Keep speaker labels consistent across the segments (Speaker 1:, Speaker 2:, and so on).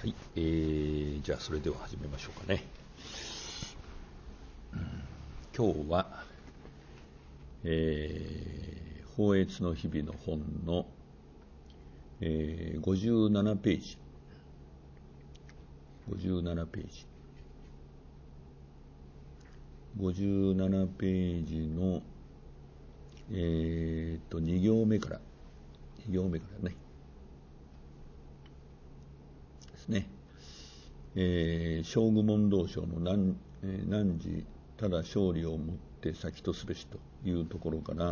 Speaker 1: はい、じゃあそれでは始めましょうかね。今日は、法越の日々の本の、57ページ57ページの、2行目からねですね。将軍問答書の汝ただ勝利をもって先とすべしというところから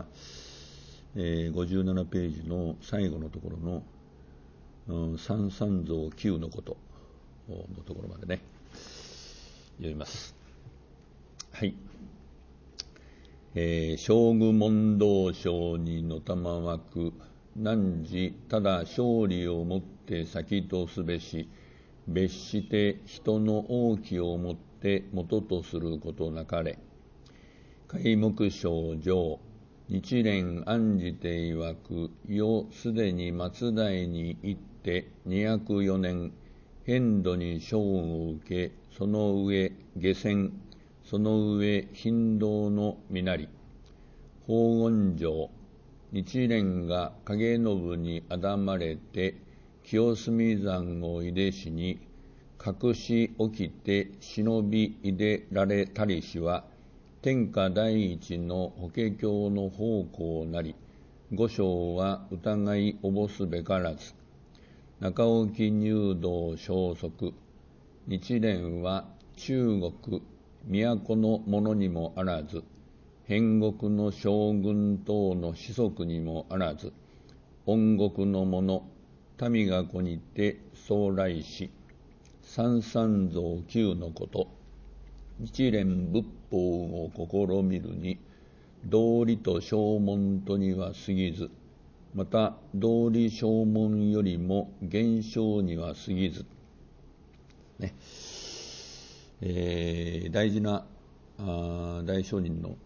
Speaker 1: 、57ページの最後のところの、三三蔵九のことのところまでね読みます。はい。将軍問答書にのたまわく汝ただ勝利をもって先とすべし、別して人の王旗をもって元とすることなかれ。開目章上、日蓮案じて曰く、世すでに末代に行って204年、変土に賞を受け、その上下船、その上頻道の身なり。法言上、日蓮が影信にあまれて、清澄山をいでしに、隠し起きて忍びいでられたりしは、天下第一の法華経の奉公なり、五章は疑いおぼすべからず。中置入道消息、日蓮は中国、都の者にもあらず、辺国の将軍等の子息にもあらず、恩国の者、民が子にて総来し、三三蔵九のこと、日蓮仏法を試みるに、道理と証文とには過ぎず、また道理証文よりも現象には過ぎず、ね大事な大聖人の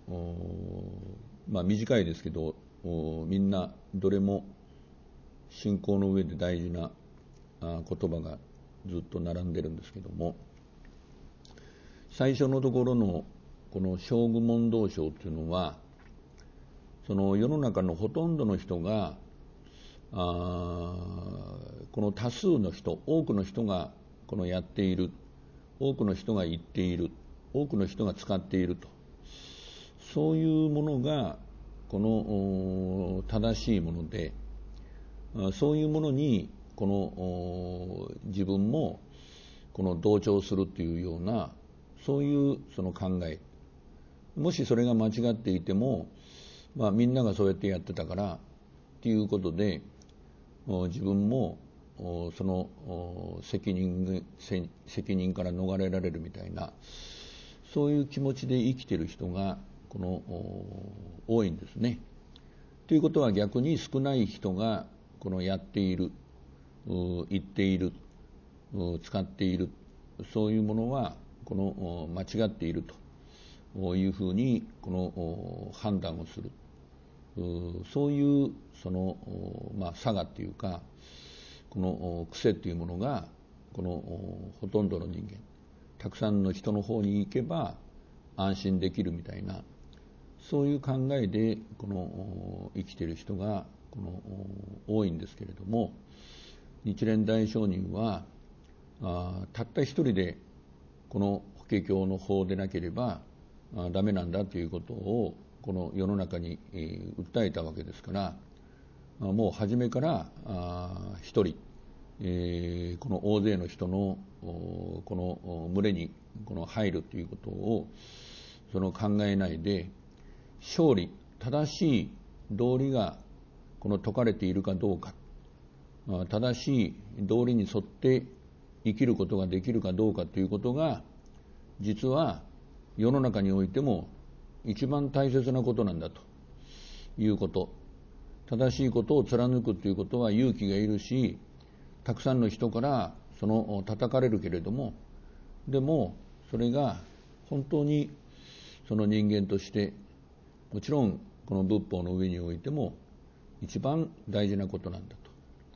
Speaker 1: 短いですけどみんなどれも信仰の上で大事な言葉がずっと並んでるんですけども、最初のところのこの将軍問答書っていうのは、その世の中のほとんどの人がこの多数の人、多くの人がこのやっている、多くの人が言っている、多くの人が使っていると、そういうものがこの正しいもので、そういうものにこの自分もこの同調するというような、そういうその考え、もしそれが間違っていても、みんながそうやってやってたからということで、自分もその責任から逃れられるみたいな、そういう気持ちで生きている人がこの多いんですね。ということは逆に少ない人がこのやっている、言っている、使っている、そういうものはこの間違っているというふうにこの判断をする、そういうその差がっていうか、この癖というものがこのほとんどの人間、たくさんの人の方に行けば安心できるみたいな、そういう考えでこの生きている人がこの多いんですけれども、日蓮大聖人はたった一人でこの法華経の法でなければダメなんだということをこの世の中に訴えたわけですから、もう初めから一人、この大勢の人のこの群れにこの入るということをその考えないで、正理、正しい道理がこの説かれているかどうか、正しい道理に沿って生きることができるかどうかということが、実は世の中においても一番大切なことなんだということ。正しいことを貫くということは勇気がいるし、たくさんの人からその叩かれるけれども、でもそれが本当にその人間として、もちろんこの仏法の上においても一番大事なことなんだ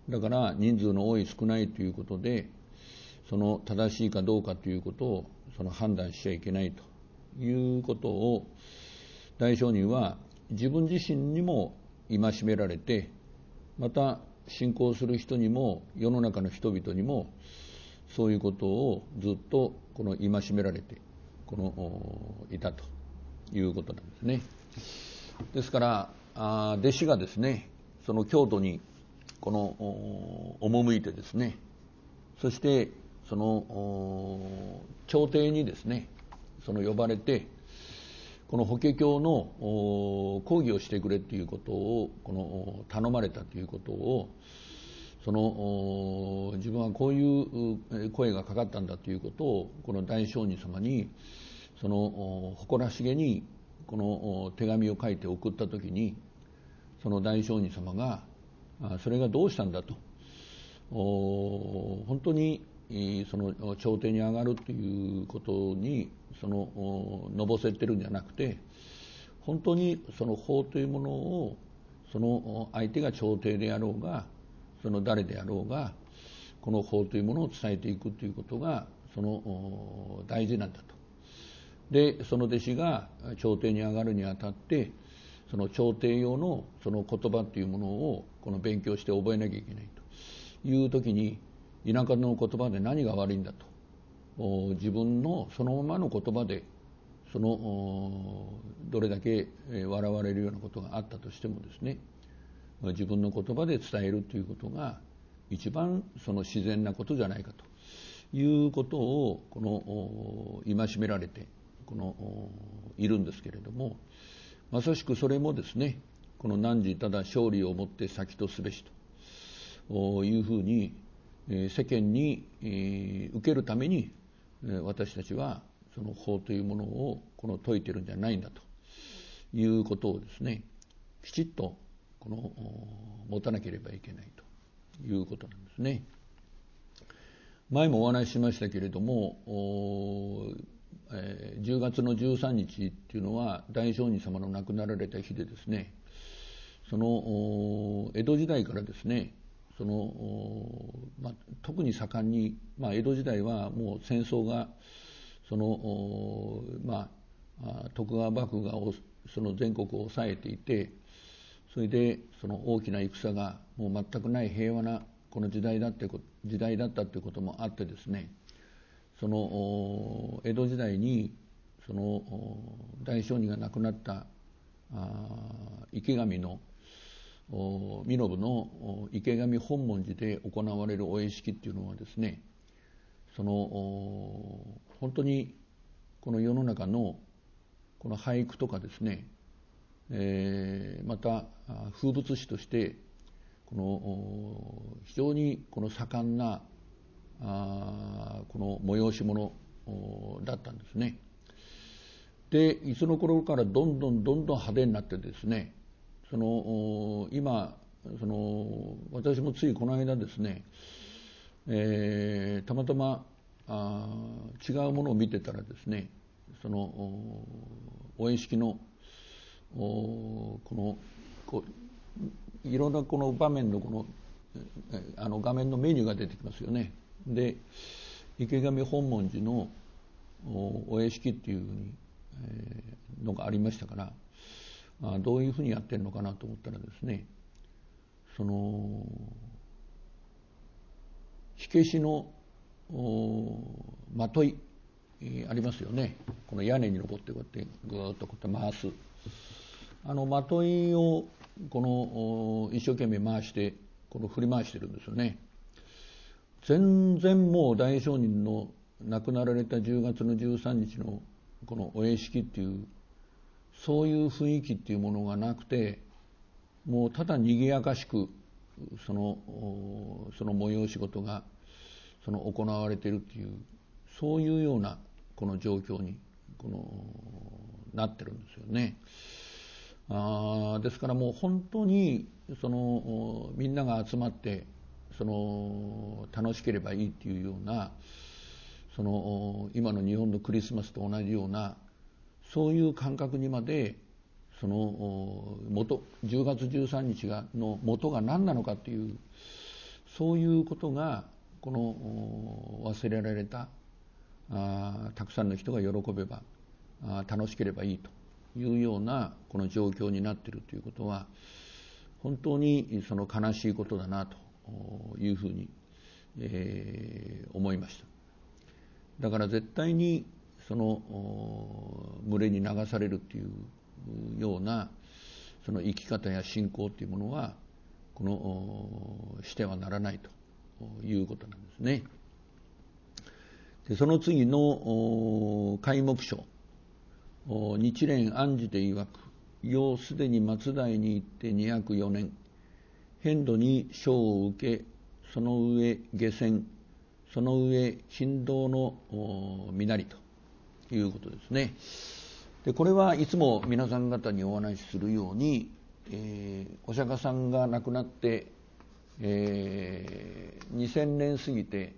Speaker 1: だから人数の多い少ないということでその正しいかどうかということをその判断しちゃいけないということを大聖人は自分自身にも戒められて、また信仰する人にも世の中の人々にもそういうことをずっとこの戒められていたということなんですね。ですから弟子がですね、その京都に赴いてですね、そしてその朝廷にですね呼ばれて、この法華経の講義をしてくれということを頼まれたということを、自分はこういう声がかかったんだということをこの大聖人様に誇らしげにこの手紙を書いて送ったときに、その大聖人様がそれがどうしたんだと、本当にその朝廷に上がるということにのぼせてるんじゃなくて、本当にその法というものをその相手が朝廷であろうがその誰であろうが、この法というものを伝えていくということが大事なんだと。でその弟子が朝廷に上がるにあたって、その朝廷用のその言葉というものを勉強して覚えなきゃいけないというときに、田舎の言葉で何が悪いんだと、自分のそのままの言葉でどれだけ笑われるようなことがあったとしてもですね、自分の言葉で伝えるということが一番自然なことじゃないかということを戒められているんですけれども、まさしくそれもですね、この汝ただ勝利をもって先とすべしというふうに世間に受けるために私たちはその法というものを説いているんじゃないんだということをですね、きちっと持たなければいけないということなんですね。前もお話ししましたけれども、10月の13日っていうのは大聖人様の亡くなられた日でですね、江戸時代からですね、特に盛んに、江戸時代はもう戦争が徳川幕府が全国を抑えていて、それで大きな戦がもう全くない平和なこの時代だったということもあってですね、江戸時代に大聖人が亡くなった池上の身延の池上本門寺で行われるお会式っていうのはですね、本当にこの世の中のこの俳句とかですね、また風物詩として非常に盛んな催し物だったんですね。でいつの頃からどんどん派手になってですね、今私もついこの間ですね、たまたま違うものを見てたらですね、お会式のいろんな場面の画面のメニューが出てきますよね。で池上本門寺のお会式っていうのがありましたから、どういうふうにやってるのかなと思ったらですね、火消しのまといありますよね。この屋根に登ってこうやってぐーっとこうやって回すまといを一生懸命回して振り回してるんですよね。全然もう大聖人の亡くなられた10月の13日のこのお会式っていうそういう雰囲気っていうものがなくて、もうただ賑やかしくその催し事が行われているっていう、そういうようなこの状況になってるんですよね。ですからもう本当にみんなが集まって楽しければいいっていうような今の日本のクリスマスと同じようなそういう感覚にまで10月13日の元が何なのかっていうそういうことがこの忘れられたたくさんの人が喜べば楽しければいいというようなこの状況になっているということは本当にその悲しいことだなというふうに、思いました。だから絶対にその群れに流されるというようなその生き方や信仰というものはしてはならないということなんですね。でその次の開目書、日蓮暗示で曰く、世すでに末代に行って204年、遍路に生を受け、その上下船、その上勤労の身なりということですね。でこれはいつも皆さん方にお話しするように、お釈迦さんが亡くなって、2000年過ぎて、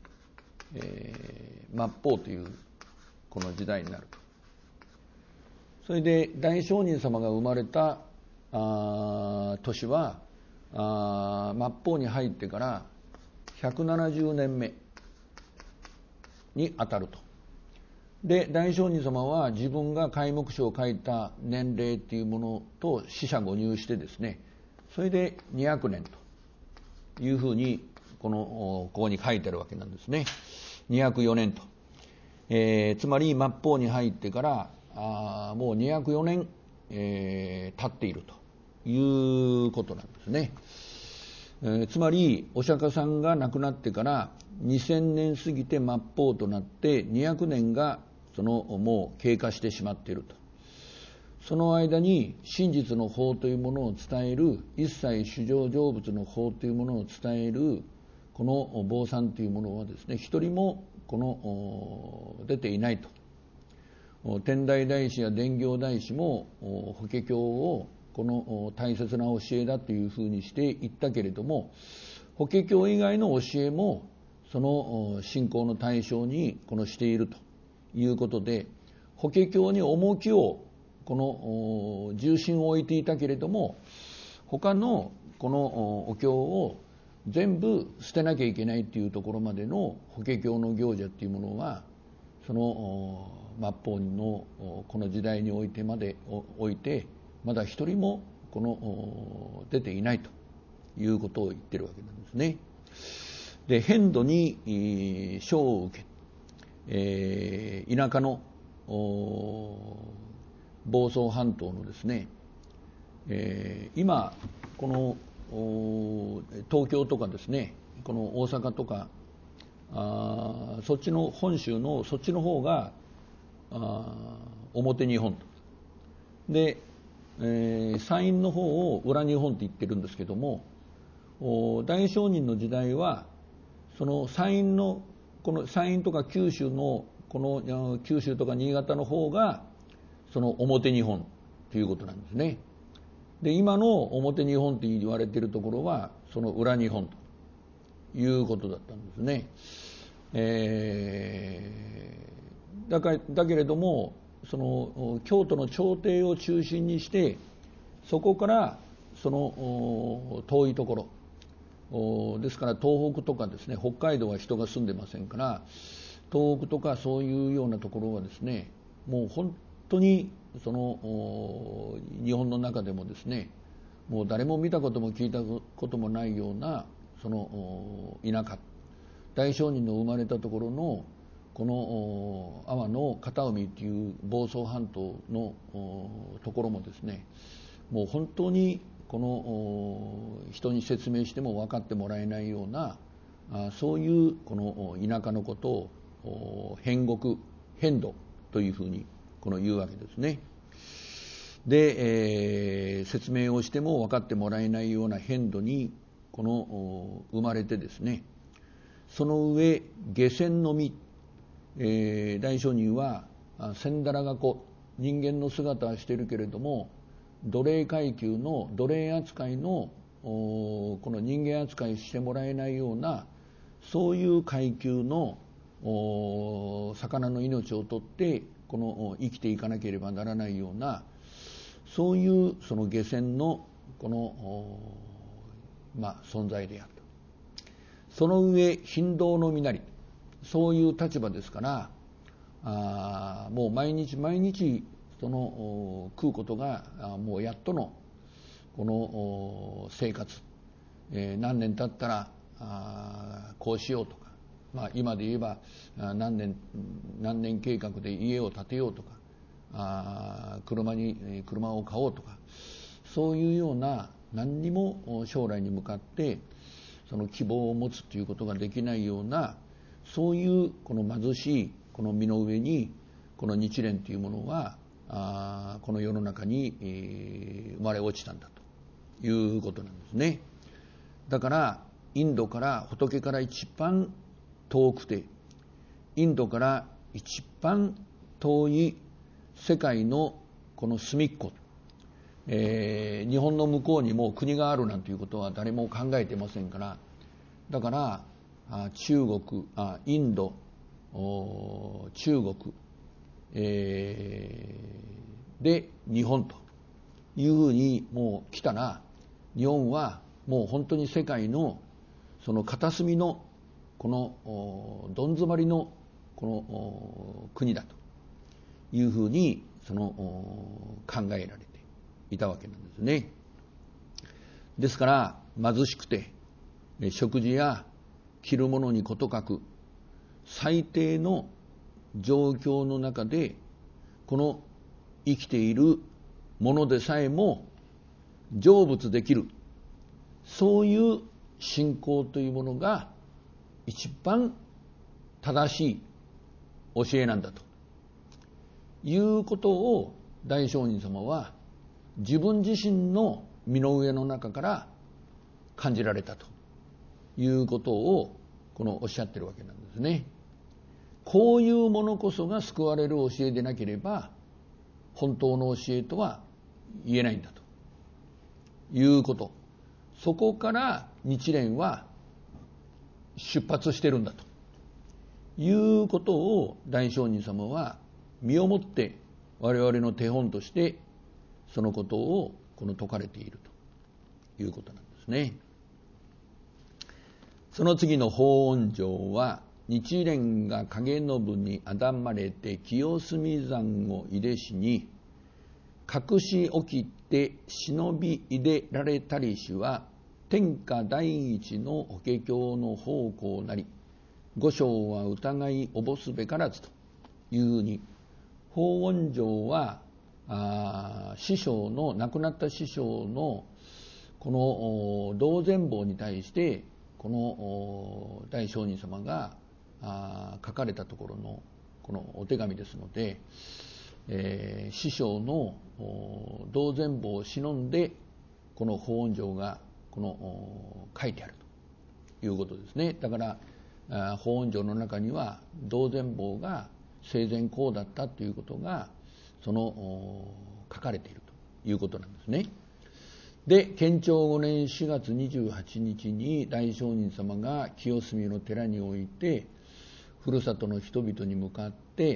Speaker 1: 末法というこの時代になると。それで大聖人様が生まれた年は末法に入ってから170年目に当たると。で大聖人様は自分が開目書を書いた年齢というものと四捨五入してですね、それで200年というふうにここに書いてあるわけなんですね。204年と、つまり末法に入ってからもう204年、経っているということなんですね。つまりお釈迦さんが亡くなってから2000年過ぎて末法となって200年がもう経過してしまっていると。その間に真実の法というものを伝える、一切衆生成仏の法というものを伝えるこの坊さんというものはですね、一人も出ていないと。天台大師や伝行大師も法華経をこの大切な教えだというふうにして言ったけれども、法華経以外の教えもその信仰の対象にしているということで、法華経に重きを重心を置いていたけれども、他のこのお経を全部捨てなきゃいけないというところまでの法華経の行者というものはその末法のこの時代においてまだ一人も出ていないということを言ってるわけなんですね。で遍路に生を受け、田舎の房総半島のですね、今この東京とかですね、この大阪とかそっちの本州のそっちの方が表日本とで、山陰の方を裏日本って言ってるんですけども、大聖人の時代はその山陰とか九州の九州とか新潟の方がその表日本ということなんですね。で今の表日本と言われているところはその裏日本ということだったんですね。だけれどもその京都の朝廷を中心にしてそこからその遠いところですから、東北とかですね、北海道は人が住んでませんから、東北とかそういうようなところはですね、もう本当にその日本の中でもですね、もう誰も見たことも聞いたこともないようなその田舎、大聖人の生まれたところのこの阿波の片海という房総半島のところもですね、もう本当にこの人に説明しても分かってもらえないようなそういうこの田舎のことを遍路というふうに言うわけですね。で、説明をしても分かってもらえないような遍路に生まれてですね、その上下船の身、大聖人は千だらが子、人間の姿はしているけれども奴隷階級の奴隷扱いのこの人間扱いしてもらえないようなそういう階級の魚の命を取って生きていかなければならないような、そういうその下船の存在であるその上貧道の身なり、そういう立場ですから、もう毎日毎日その食うことがもうやっとのこの生活、何年経ったらこうしようとか、今で言えば何年計画で家を建てようとか、車を買おうとか、そういうような何にも将来に向かってその希望を持つということができないような、そういうこの貧しいこの身の上にこの日蓮というものはこの世の中に生まれ落ちたんだということなんですね。だからインドから仏から一番遠くて、インドから一番遠い世界のこの隅っこ、日本の向こうにも国があるなんていうことは誰も考えてませんから、だから中国、インド、中国、で日本というふうにもう来たら、日本はもう本当に世界のその片隅のこのどん詰まりのこの国だというふうにその考えられていたわけなんですね。ですから貧しくて食事や着るものにことかく最低の状況の中でこの生きているものでさえも成仏できる、そういう信仰というものが一番正しい教えなんだということを大聖人様は自分自身の身の上の中から感じられたということをこのおっしゃってるわけなんですね。こういうものこそが救われる教えでなければ本当の教えとは言えないんだということ、そこから日蓮は出発してるんだということを大聖人様は身をもって我々の手本としてそのことをこの説かれているということなんですね。その次の法恩上は、日蓮が影信にあまれて清澄山を入れしに隠し起きて忍び入れられたりしは、天下第一の法華経の方向なり、五章は疑いおぼすべからずというふうに、法恩上は師匠の亡くなった師匠のこの同然坊に対してこの大聖人様が書かれたところのこのお手紙ですので、師匠の同然坊を忍んでこの法恩上がこの書いてあるということですね。だから法恩上の中には同然坊が生前こうだったということがその書かれているということなんですね。で、建長5年4月28日に大聖人様が清澄の寺においてふるさとの人々に向かって、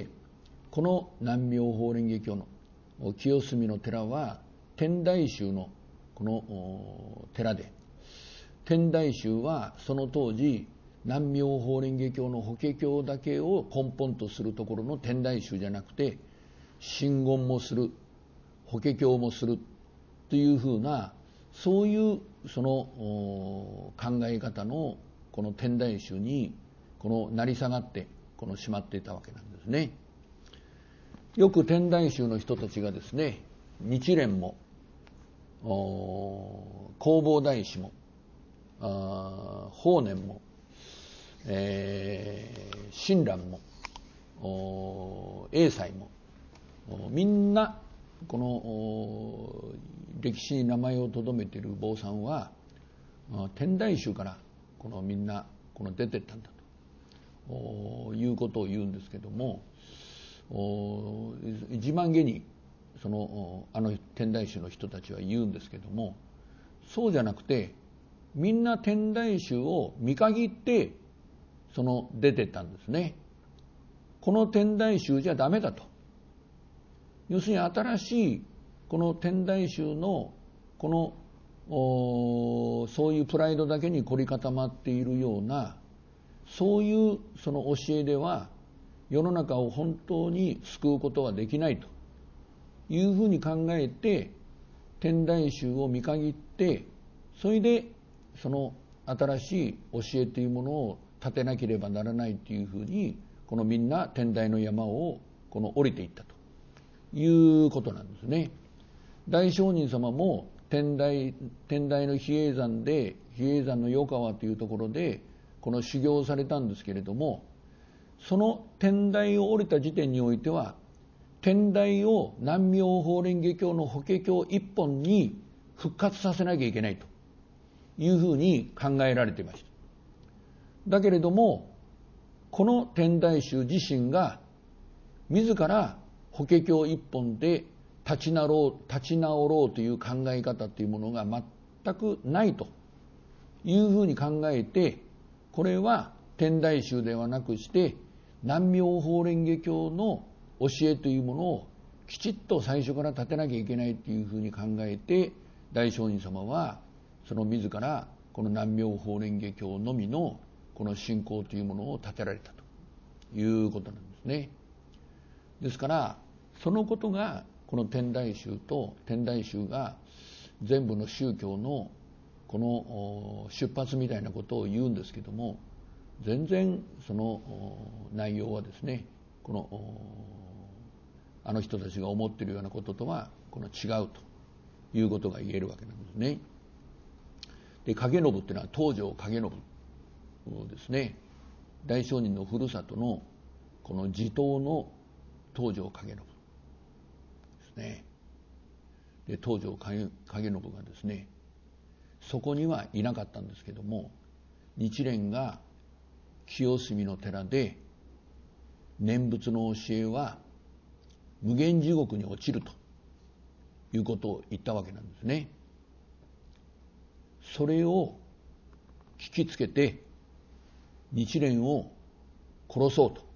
Speaker 1: この南妙法蓮華経の清澄の寺は天台宗のこの寺で、天台宗はその当時南妙法蓮華経の法華経だけを根本とするところの天台宗じゃなくて、真言もする、法華経もするというふうな、そういうその考え方のこの天台宗にこの成り下がってこのしまっていたわけなんですね。よく天台宗の人たちがですね、日蓮も弘法大師も法然も親鸞も栄西もみんなこの歴史に名前をとどめている坊さんは天台宗からこのみんなこの出てったんだということを言うんですけども、自慢げにその天台宗の人たちは言うんですけども、そうじゃなくてみんな天台宗を見限ってその出てったんですね。この天台宗じゃダメだと、要するに新しいこの天台宗のこそういうプライドだけに凝り固まっているような、そういうその教えでは世の中を本当に救うことはできないというふうに考えて、天台宗を見限って、それでその新しい教えというものを立てなければならないというふうに、このみんな天台の山をこの降りていったということなんですね。大聖人様も天台の比叡山で、比叡山の余川というところでこの修行をされたんですけれども、その天台を降りた時点においては、天台を南妙法蓮華経の法華経一本に復活させなきゃいけないというふうに考えられていました。だけれども、この天台宗自身が自ら法華経一本で立ち直ろうという考え方というものが全くないというふうに考えて、これは天台宗ではなくして南妙法蓮華経の教えというものをきちっと最初から立てなきゃいけないというふうに考えて、大聖人様はその自らこの南妙法蓮華経のみのこの信仰というものを立てられたということなんですね。ですからそのことがこの天台宗と天台宗が全部の宗教のこの出発みたいなことを言うんですけども、全然その内容はですね、このあの人たちが思っているようなこととはこの違うということが言えるわけなんですね。で、影信っていうのは東条影信ですね。大聖人のふるさとのこの地頭の東条影信ですね。で、東条影信がですね、そこにはいなかったんですけども、日蓮が清澄の寺で念仏の教えは無間地獄に落ちるということを言ったわけなんですね。それを聞きつけて日蓮を殺そうと。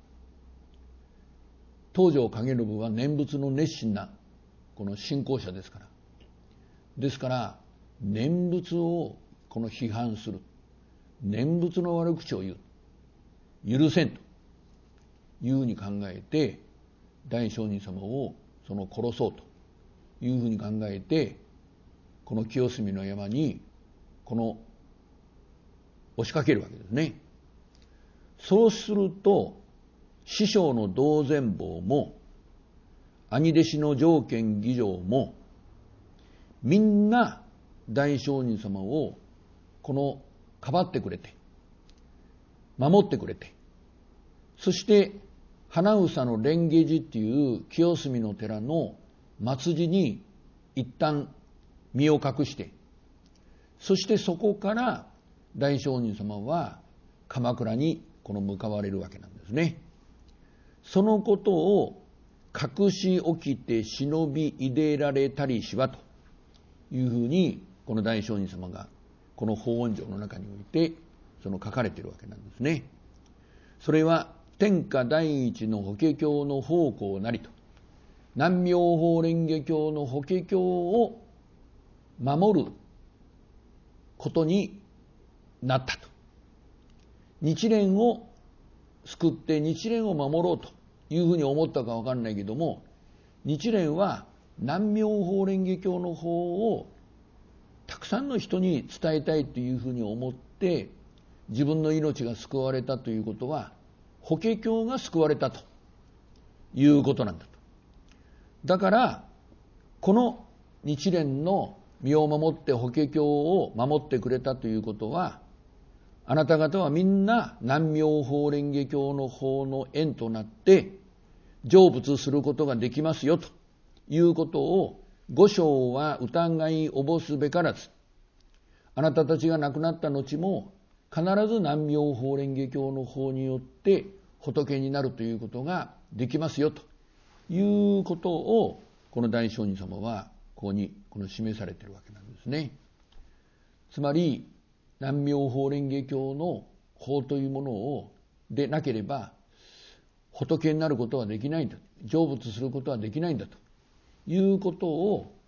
Speaker 1: 東条影信は念仏の熱心なこの信仰者ですから、ですから念仏をこの批判する、念仏の悪口を言う、許せんというふうに考えて、大聖人様をその殺そうというふうに考えて、この清澄の山にこの押しかけるわけですね。そうすると師匠の道禅坊も兄弟子の常見義浄もみんな大聖人様をこのかばってくれて守ってくれて、そして花房の蓮華寺っていう清澄の寺の末寺に一旦身を隠して、そしてそこから大聖人様は鎌倉にこの向かわれるわけなんですね。そのことを隠し起きて忍び入れられたりしはというふうに、この大聖人様がこの法恩状の中においてその書かれているわけなんですね。それは天下第一の法華経の宝庫なりと、南妙法蓮華経の法華経を守ることになったと。日蓮を救って日蓮を守ろうというふうに思ったか分かんないけども、日蓮は南妙法蓮華経の方をたくさんの人に伝えたいというふうに思って自分の命が救われたということは、法華経が救われたということなんだと。だからこの日蓮の身を守って法華経を守ってくれたということは、あなた方はみんな南妙法蓮華経の方の縁となって成仏することができますよということを、五章は疑いおぼすべからず、あなたたちが亡くなった後も必ず南妙法蓮華経の方によって仏になるということができますよということを、この大聖人様はここにこの示されているわけなんですね。つまり南妙法蓮華経の法というものをでなければ仏になることはできないんだ、成仏することはできないんだということを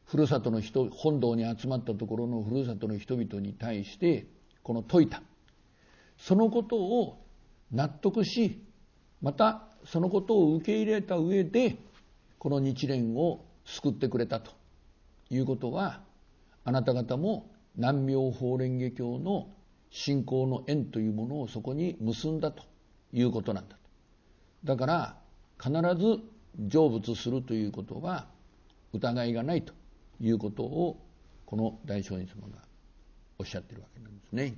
Speaker 1: ふるさとの人、本堂に集まったところのふるさとの人々に対してこの説いた、そのことを納得し、またそのことを受け入れた上でこの日蓮を救ってくれたということは、あなた方も南妙法蓮華経の信仰の縁というものをそこに結んだということなんだと。だから必ず成仏するということは疑いがないということをこの大聖人様がおっしゃっているわけなんですね。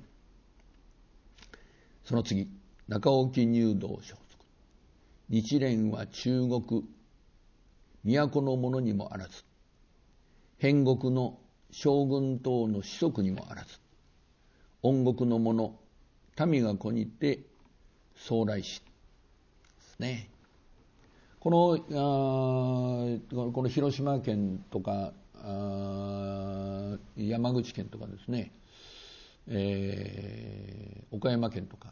Speaker 1: その次、中沖入道所。日蓮は中国都の者にもあらず、辺国の将軍等の子息にもあらず、恩国の者民が子にて総来しですね。この広島県とか山口県とかですね、岡山県とか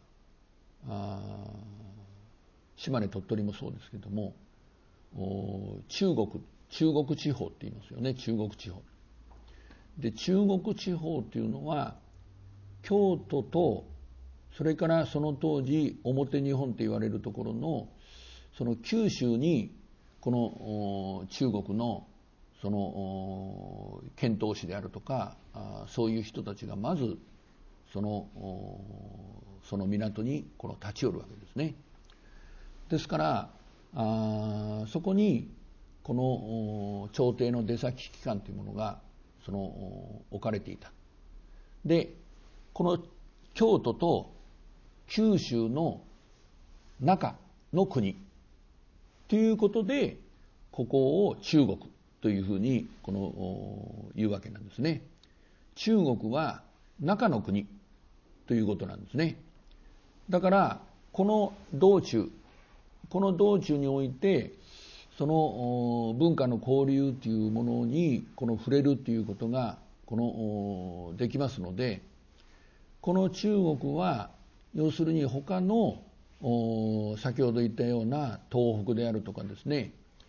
Speaker 1: 島根鳥取もそうですけども、中国地方って言いますよね。中国地方で、中国地方っていうのは京都と、それからその当時表日本と言われるところのその九州にこの中国のその遣唐使であるとかそういう人たちがまずその港にこの立ち寄るわけですね。ですからそこにこの朝廷の出先機関というものがその置かれていた。で、この京都と九州の中の国ということで、ここを中国というふうに言うわけなんですね。中国は中の国ということなんですね。だからこの道中においてその文化の交流というものに触れるということができますので、この中国は要するに他の先ほど言ったような東北であるとかですね、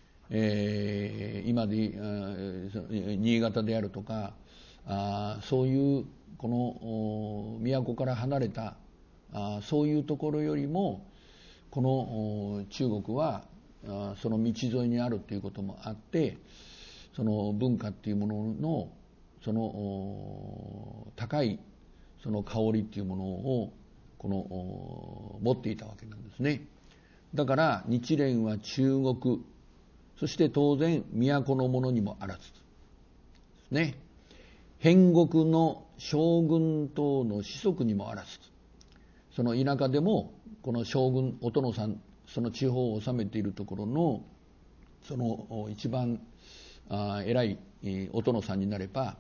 Speaker 1: 今で新潟であるとかそういうこの都から離れたそういうところよりもこの中国はその道沿いにあるということもあって、その文化っていうもののその高いその香りっていうものを持っていたわけなんですね。だから日蓮は中国、そして当然都の者にもあらずですね。辺国の将軍等の子息にもあらず、その田舎でもこの将軍お殿さん、その地方を治めているところのその一番偉いお殿さんになれば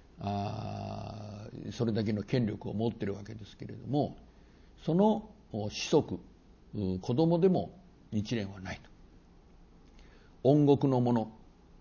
Speaker 1: それだけの権力を持っているわけですけれども、その子息、子供でも日蓮はないと。恩国の者、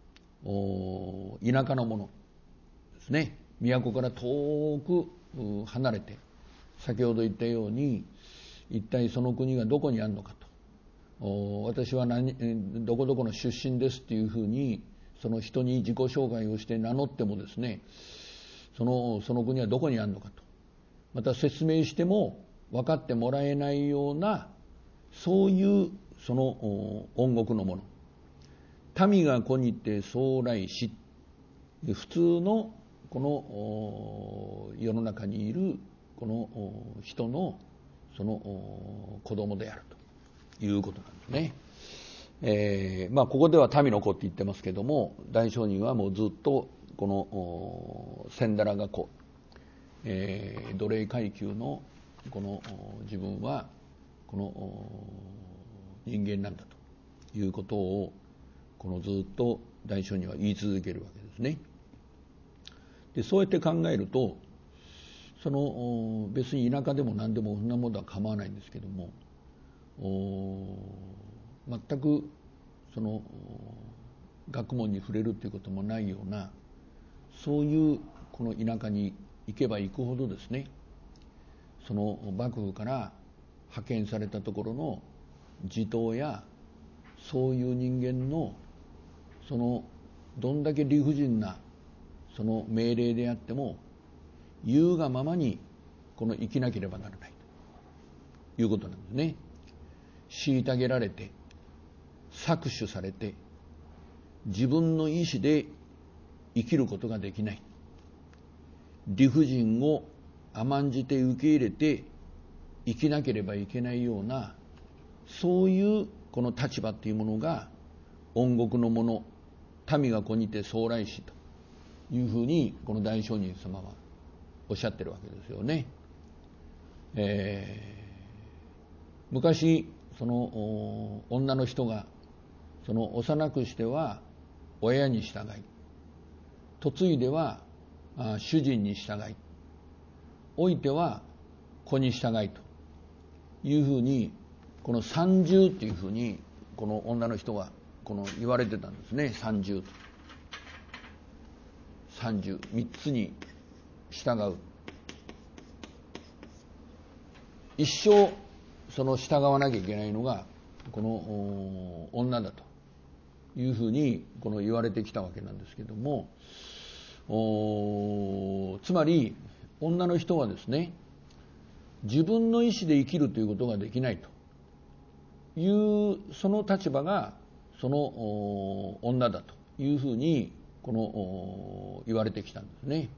Speaker 1: 田舎の者ですね、都から遠く離れて、先ほど言ったように一体その国がどこにあるのかと、私はどこどこの出身ですっていうふうにその人に自己紹介をして名乗ってもですね、その国はどこにあるのかと、また説明しても分かってもらえないような、そういうその恩国のもの、民が子にて総来し、普通のこの世の中にいるこの人のその子供であるということなんですね。ここでは民の子って言ってますけども、大聖人はもうずっとこの千だらが子、奴隷階級のこの自分はこの人間なんだということをずっと大聖人は言い続けるわけですね。でそうやって考えると、その別に田舎でも何でもそんなものは構わないんですけども、全くその学問に触れるということもないような、そういうこの田舎に行けば行くほどですね、その幕府から派遣されたところの地頭やそういう人間のそのどんだけ理不尽なその命令であっても言うがままにこの生きなければならないということなんですね。虐げられて搾取されて自分の意志で生きることができない、理不尽を甘んじて受け入れて生きなければいけないような、そういうこの立場っていうものが恩国の者、民が子にて総来しというふうにこの大聖人様はおっしゃってるわけですよね。昔その女の人がその幼くしては親に従い、嫁いでは主人に従い、老いては子に従いというふうに、この三従っていうふうにこの女の人はこの言われてたんですね。三従と、三従、三つに従う、一生その従わなきゃいけないのがこの女だというふうにこの言われてきたわけなんですけども、つまり女の人はですね、自分の意思で生きるということができないというその立場がその女だというふうにこの言われてきたんですね。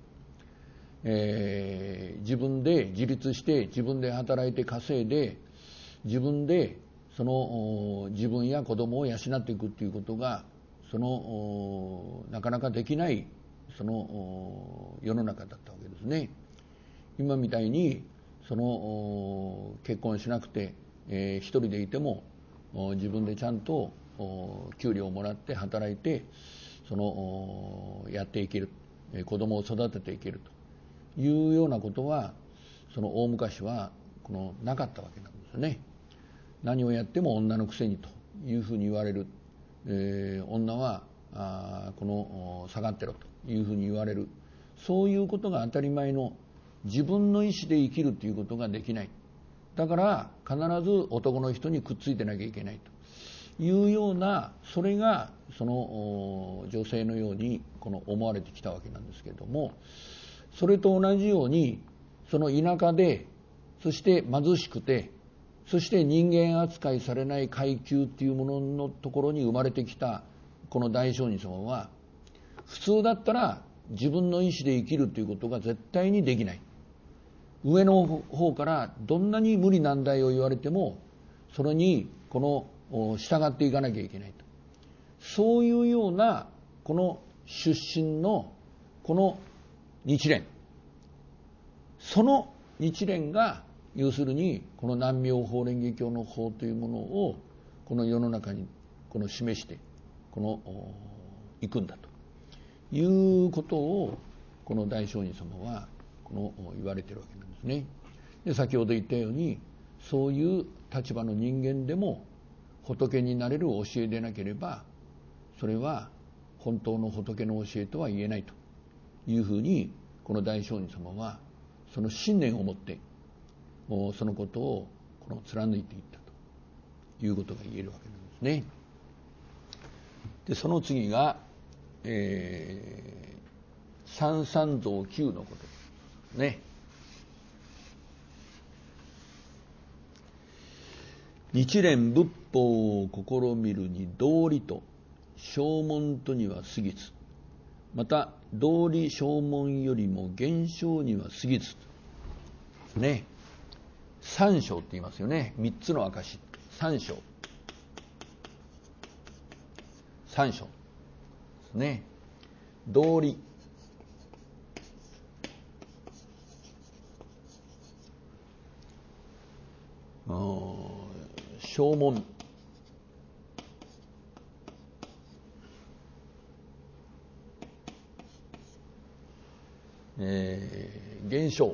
Speaker 1: 自分で自立して自分で働いて稼いで自分でその自分や子供を養っていくということがそのなかなかできないその世の中だったわけですね。今みたいにその結婚しなくて、一人でいても自分でちゃんと給料をもらって働いてそのやっていける、子供を育てていけるというようなことはその大昔はこのなかったわけなんですよね。何をやっても女のくせにというふうに言われる、女はこの下がってろというふうに言われる、そういうことが当たり前の、自分の意思で生きるということができない、だから必ず男の人にくっついてなきゃいけないというような、それがその女性のようにこの思われてきたわけなんですけれども、それと同じようにその田舎で、そして貧しくて、そして人間扱いされない階級っていうもののところに生まれてきたこの大聖人様は、普通だったら自分の意思で生きるということが絶対にできない、上の方からどんなに無理難題を言われてもそれにこの従っていかなきゃいけないと、そういうようなこの出身のこの日蓮、その日蓮が要するにこの南妙法蓮華経の法というものをこの世の中にこの示してこの行くんだということをこの大聖人様はこの言われているわけなんですね。で、先ほど言ったように、そういう立場の人間でも仏になれる教えでなければそれは本当の仏の教えとは言えないというふうに、この大聖人様はその信念を持ってそのことをこの貫いていったということが言えるわけなんですね。で、その次が、三三蔵九のことですね。日蓮仏法を試みるに道理と正門とには過ぎず、また道理正門よりも現象には過ぎずね。三章って言いますよね。三つの証、三章、三章ですね。道理、正門、現象、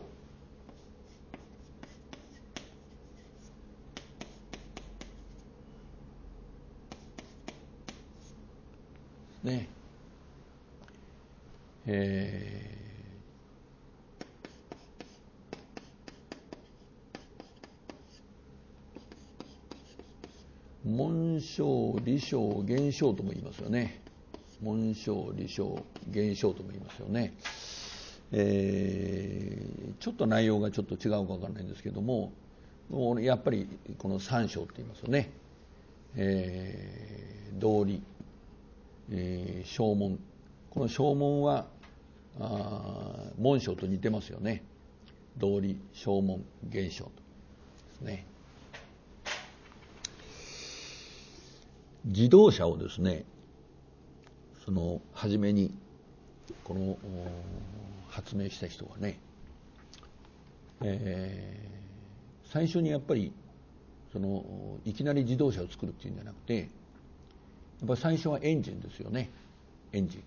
Speaker 1: ね。門章、理章、現象とも言いますよね。 紋章、理章、現象とも言いますよね。ちょっと内容がちょっと違うか分からないんですけども、やっぱりこの三章と言いますよね。道理、証文。この証文は紋章と似てますよね。道理、証文、現象とですね。自動車をですね、その初めにこの発明した人はね、最初にやっぱりそのいきなり自動車を作るっていうんじゃなくて、やっぱり最初はエンジンですよね。エンジン、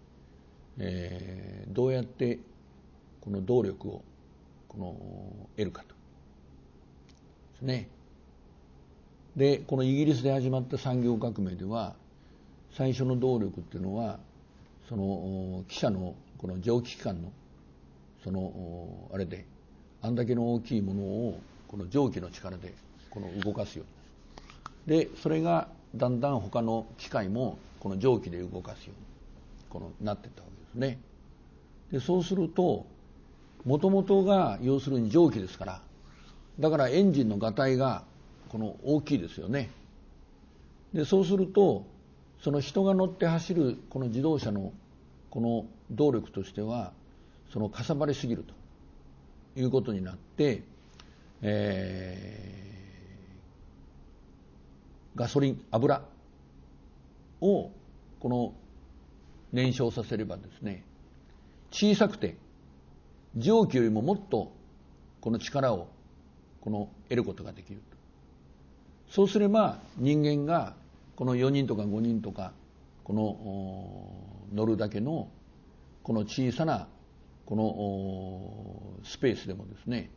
Speaker 1: どうやってこの動力を得るかとですね。でこのイギリスで始まった産業革命では、最初の動力っていうのはその汽車のこの蒸気機関のそのあれで、あんだけの大きいものをこの蒸気の力で動かすように、でそれがだんだん他の機械もこの蒸気で動かすようになっていったわけですね。でそうすると、もともとが要するに蒸気ですから、だからエンジンのガタイが大きいですよね。でそうすると、その人が乗って走るこの自動車のこの動力としてはそのかさばりすぎるということになって、ガソリン、油を燃焼させればですね、小さくて蒸気よりももっとこの力を得ることができると。そうすれば人間がこの4人とか5人とか乗るだけのこの小さなスペースでもですね、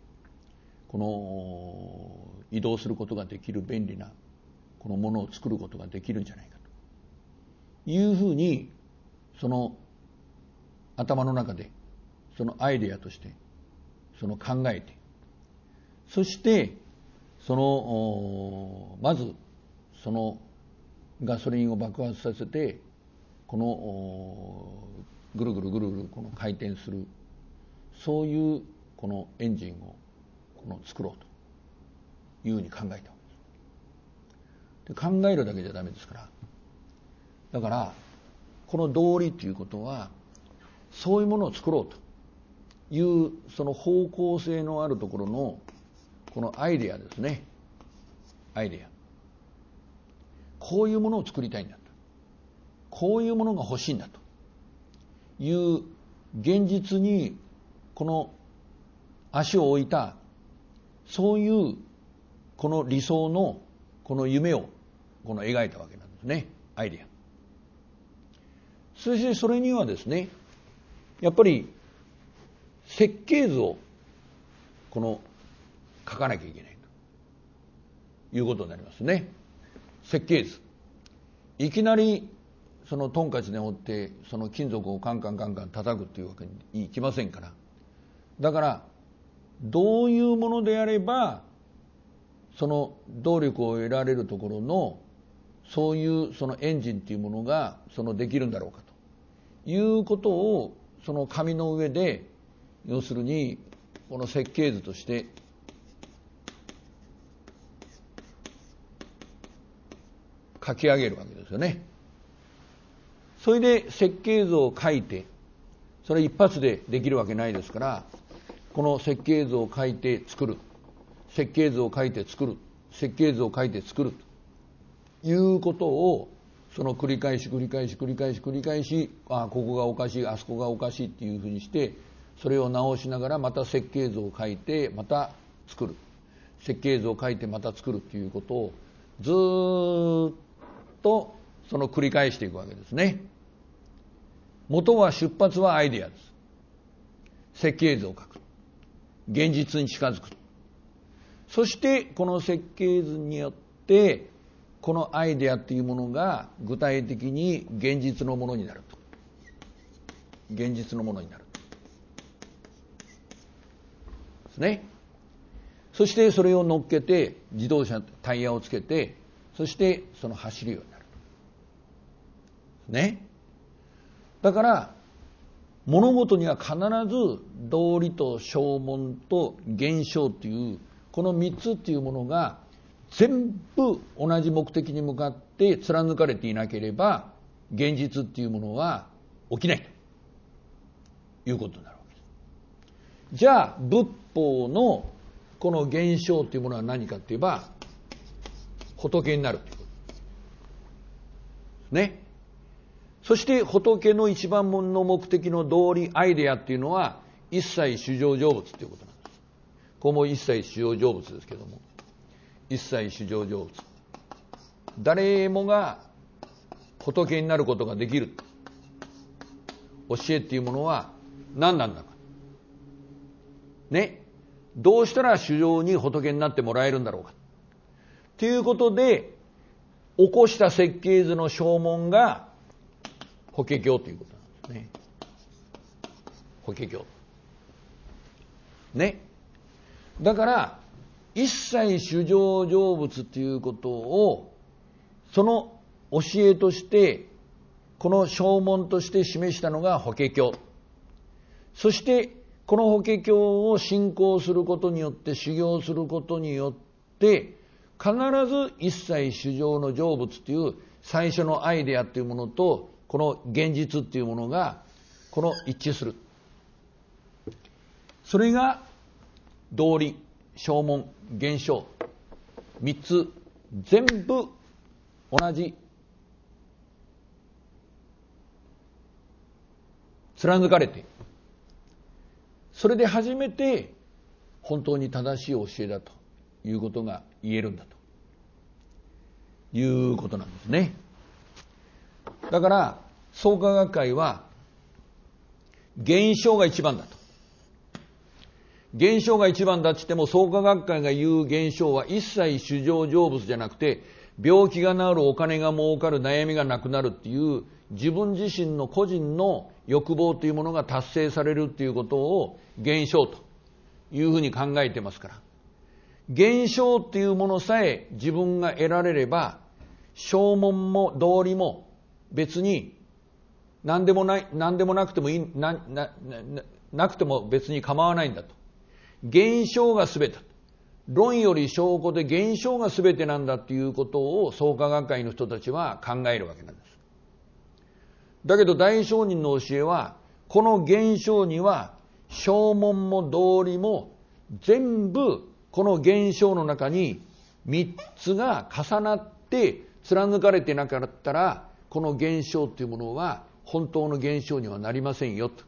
Speaker 1: 移動することができる便利なものを作ることができるんじゃないかというふうに、その頭の中でそのアイデアとして考えて、そしてまずそのガソリンを爆発させてぐるぐるぐるぐる回転する、そういうエンジンを作ろうというふうに考えたわけです。で考えるだけじゃダメですから、だからこの道理ということはそういうものを作ろうというその方向性のあるところのこのアイデアですね。アイデア、こういうものを作りたいんだと、こういうものが欲しいんだという現実に足を置いた、そういう理想の夢を描いたわけなんですね。アイデア。そしてそれにはですね、やっぱり設計図を書かなきゃいけないということになりますね。設計図。いきなりトンカチで折って金属をカンカンカンカン叩くっていうわけにいきませんから、だからどういうものであればその動力を得られるところのそういうエンジンっていうものができるんだろうかということを紙の上で、要するにこの設計図として書き上げるわけですよね。それで設計図を書いて、それ一発でできるわけないですから、この設計図を書いて作る、設計図を書いて作る、設計図を書いて作るということを繰り返し繰り返し繰り返し繰り返し、ここがおかしい、あそこがおかしいっていうふうにして、それを直しながらまた設計図を書いてまた作る、設計図を書いてまた作るっていうことをずっと繰り返していくわけですね。元は出発はアイデアです。設計図を書く、現実に近づく、そしてこの設計図によってこのアイデアっていうものが具体的に現実のものになると、現実のものになるですね。そしてそれを乗っけて自動車タイヤをつけて、そして走るようになるね。 だから物事には必ず道理と証文と現象というこの3つっていうものが全部同じ目的に向かって貫かれていなければ現実っていうものは起きないということになるわけです。じゃあ仏法のこの現象というものは何かって言えば仏になるということですね。そして仏の一番の目的の道理アイデアっていうのは一切衆生成仏ということなんです。これも一切衆生成仏ですけども、一切衆生成仏、誰もが仏になることができる教えっていうものは何なんだかね、どうしたら衆生に仏になってもらえるんだろうかということで起こした設計図の証文が法華経ということなんですね。法華経ね。だから一切衆生成仏ということをその教えとしてこの証文として示したのが法華経。そしてこの法華経を信仰することによって修行することによって必ず一切衆生の成仏という最初のアイデアというものとこの現実っていうものがこの一致する。それが道理、証文、現象3つ全部同じ貫かれて、それで初めて本当に正しい教えだということが言えるんだということなんですね。だから創価学会は現象が一番だと。現象が一番だって言っても創価学会が言う現象は一切衆生成仏じゃなくて病気が治る、お金が儲かる、悩みがなくなるっていう自分自身の個人の欲望というものが達成されるっていうことを現象というふうに考えてますから、現象っていうものさえ自分が得られれば証文も道理も別に何でもなくてもいい、なくても別に構わないんだと。現象が全て、論より証拠で現象が全てなんだということを創価学会の人たちは考えるわけなんです。だけど大聖人の教えはこの現象には証文も道理も全部この現象の中に3つが重なって貫かれてなかったらこの現象というものは本当の現象にはなりませんよと。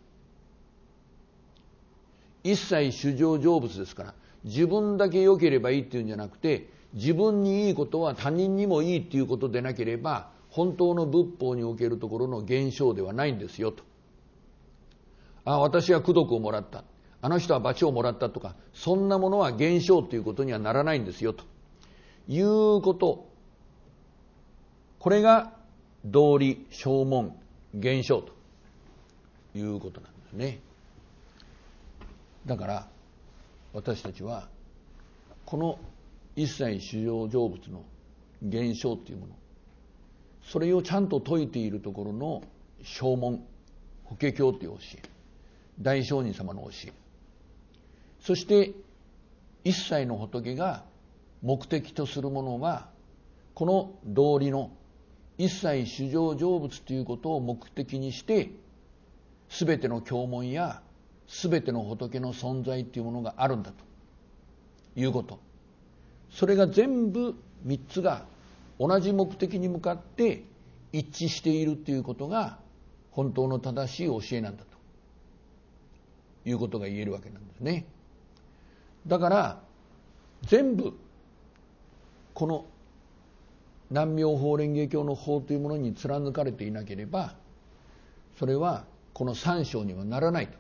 Speaker 1: 一切衆生成仏ですから自分だけ良ければいいっていうんじゃなくて自分にいいことは他人にもいいっていうことでなければ本当の仏法におけるところの現象ではないんですよと。私は功徳をもらった、あの人は罰をもらったとかそんなものは現象ということにはならないんですよということ、これが道理、証文、現象ということなんですね。だから私たちはこの一切衆生成仏の現象というもの、それをちゃんと説いているところの証文、法華経という教え、大聖人様の教え、そして一切の仏が目的とするものはこの道理の一切衆生成仏ということを目的にして全ての経文や全ての仏の存在というものがあるんだということ、それが全部3つが同じ目的に向かって一致しているということが本当の正しい教えなんだということが言えるわけなんですね。だから全部この南妙法蓮華経の法というものに貫かれていなければそれはこの三章にはならないと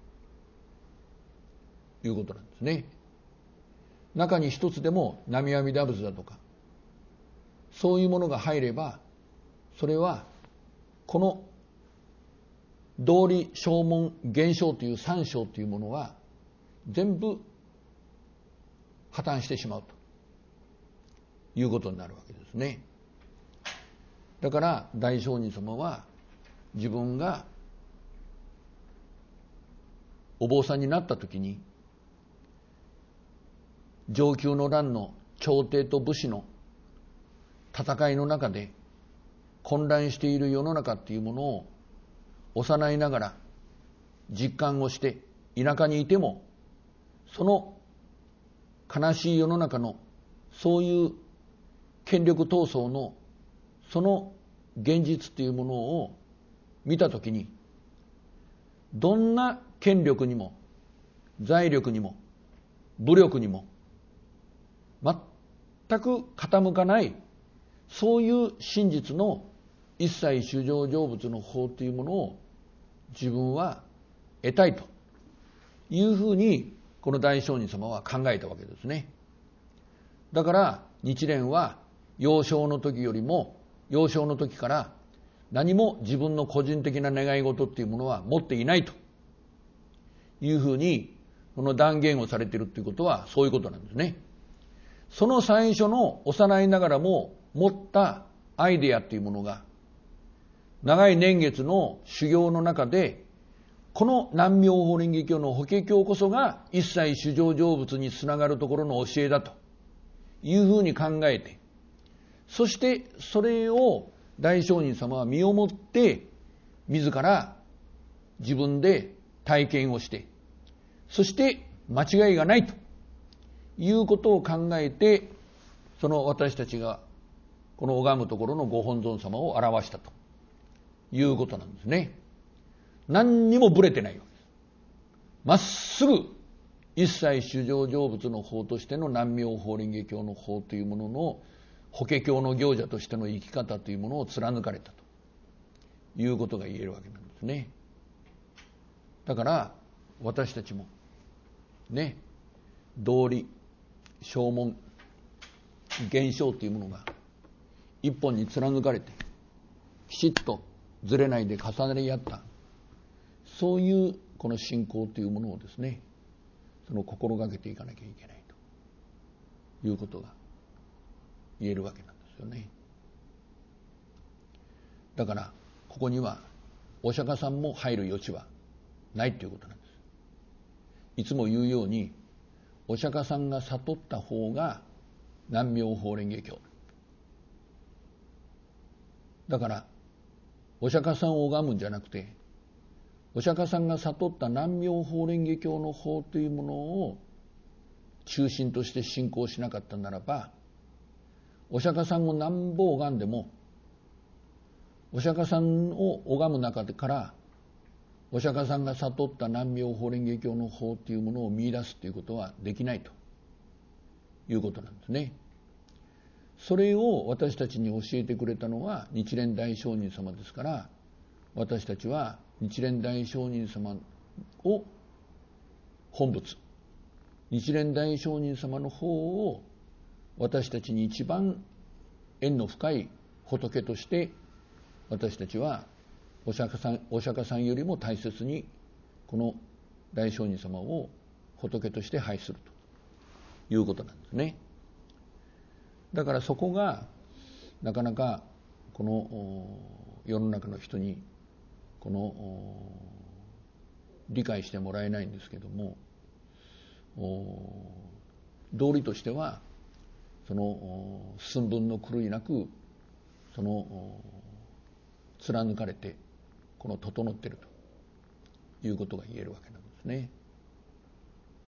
Speaker 1: いうことなんですね。中に一つでも南無阿弥陀仏だとかそういうものが入ればそれはこの道理、証文、現象という三章というものは全部破綻してしまうということになるわけですね。だから大聖人様は自分がお坊さんになった時に、承久の乱の朝廷と武士の戦いの中で混乱している世の中っていうものを幼いながら実感をして、田舎にいてもその悲しい世の中のそういう権力闘争のその現実っていうものを見たときに、どんな権力にも財力にも武力にも全く傾かない、そういう真実の一切衆生成仏の法というものを自分は得たいというふうに、この大聖人様は考えたわけですね。だから日蓮は幼少の時から何も自分の個人的な願い事っていうものは持っていないというふうに、この断言をされているということはそういうことなんですね。その最初の幼いながらも持ったアイデアというものが、長い年月の修行の中で、この南妙法蓮華経の法華経こそが一切衆生成仏につながるところの教えだというふうに考えて、そしてそれを大聖人様は身をもって自ら自分で体験をして、そして間違いがないということを考えて、その私たちがこの拝むところのご本尊様を表したということなんですね。何にもぶれてないわけです。まっすぐ一切衆生成仏の法としての南妙法蓮華経の法というものの法華経の行者としての生き方というものを貫かれたということが言えるわけなんですね。だから私たちもね、道理、正門、現象というものが一本に貫かれて、きちっとずれないで重なり合った、そういうこの信仰というものをですね、心がけていかなきゃいけないということが言えるわけなんですよね。だからここにはお釈迦さんも入る余地はないということなんです。いつも言うように、お釈迦さんが悟った方が南妙法蓮華経だから、お釈迦さんを拝むんじゃなくて、お釈迦さんが悟った南妙法蓮華経の法というものを中心として信仰しなかったならば、お釈迦さんを何ぼ拝んでも、お釈迦さんを拝む中からお釈迦さんが悟った南妙法蓮華経の法というものを見出すということはできないということなんですね。それを私たちに教えてくれたのは日蓮大聖人様ですから、私たちは日蓮大聖人様を本仏、日蓮大聖人様の方を私たちに一番縁の深い仏として、私たちはお釈迦さんよりも大切にこの大聖人様を仏として拝するということなんですね。だからそこがなかなかこの世の中の人にこの理解してもらえないんですけども、道理としてはその寸分の狂いなくその貫かれて、この整っているということが言えるわけなんですね。